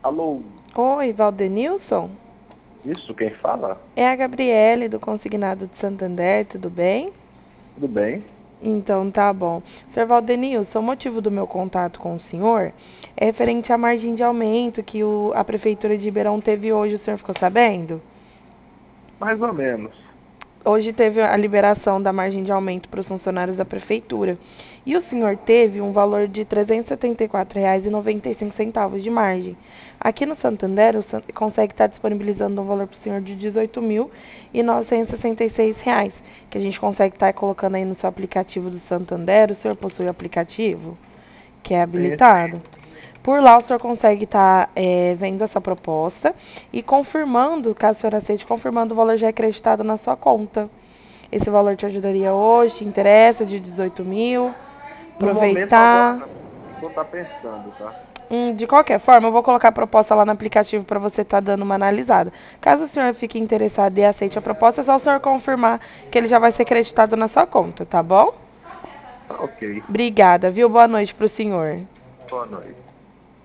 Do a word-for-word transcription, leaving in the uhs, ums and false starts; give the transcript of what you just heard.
Alô, Oi, Valdenilson? isso, quem fala? É a Gabriele do Consignado de Santander, tudo bem? Tudo bem? Então tá bom. senhor Valdenilson, o motivo do meu contato com o senhor é referente à margem de aumento que o- a Prefeitura de Ribeirão teve hoje, o senhor ficou sabendo? Mais ou menos. Hoje teve a liberação da margem de aumento para os funcionários da Prefeitura. E o senhor teve um valor de trezentos e setenta e quatro reais e noventa e cinco centavos de margem. Aqui no Santander, o San- consegue estar disponibilizando um valor para o senhor de dezoito mil e novecentos e sessenta e seis reais, que a gente consegue estar colocando aí no seu aplicativo do Santander. O senhor possui o aplicativo, que é Sim, habilitado? Por lá, o senhor consegue estar é, vendo essa proposta e confirmando, caso o senhor aceite, confirmando o valor já acreditado na sua conta. Esse valor te ajudaria hoje, te interessa, de dezoito mil, no momento agora aproveitar. não. Vou estar pensando, tá? Hum, de qualquer forma, eu vou colocar a proposta lá no aplicativo para você estar dando uma analisada. Caso o senhor fique interessado e aceite a proposta, é só o senhor confirmar que ele já vai ser acreditado na sua conta, tá bom? Tá ok. Obrigada, viu? Boa noite para o senhor. Boa noite.